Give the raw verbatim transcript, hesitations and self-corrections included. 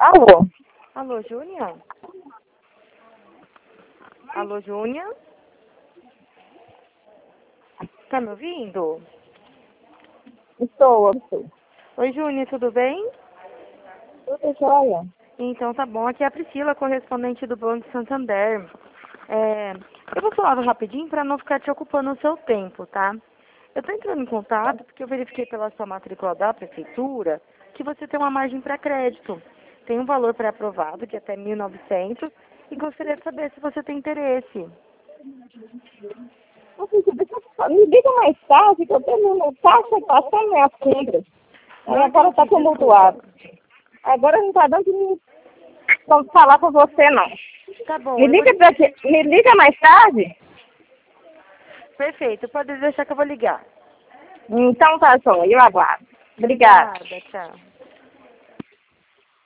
Alô? Alô, Júnior? Alô, Júnior? Tá me ouvindo? Estou, estou. Oi, Júnior, tudo bem? Tudo jóia. Então tá bom, aqui é a Priscila, correspondente do Banco Santander. É, eu vou falar rapidinho para não ficar te ocupando o seu tempo, tá? Eu tô entrando em contato porque eu verifiquei pela sua matrícula da prefeitura que você tem uma margem para crédito. Tem um valor pré-aprovado de até mil e novecentos e gostaria de saber se você tem interesse. Me liga mais tarde que eu tenho no taxa passando minhas compras. Aí Não agora está entendi, tumultuado. desculpa. Agora não está dando de me como falar com você, não. Tá bom, Me eu vou... liga, pra ti- me liga mais tarde? Perfeito, pode deixar que eu vou ligar. Então tá, só, eu aguardo. Obrigada. Obrigada, tchau.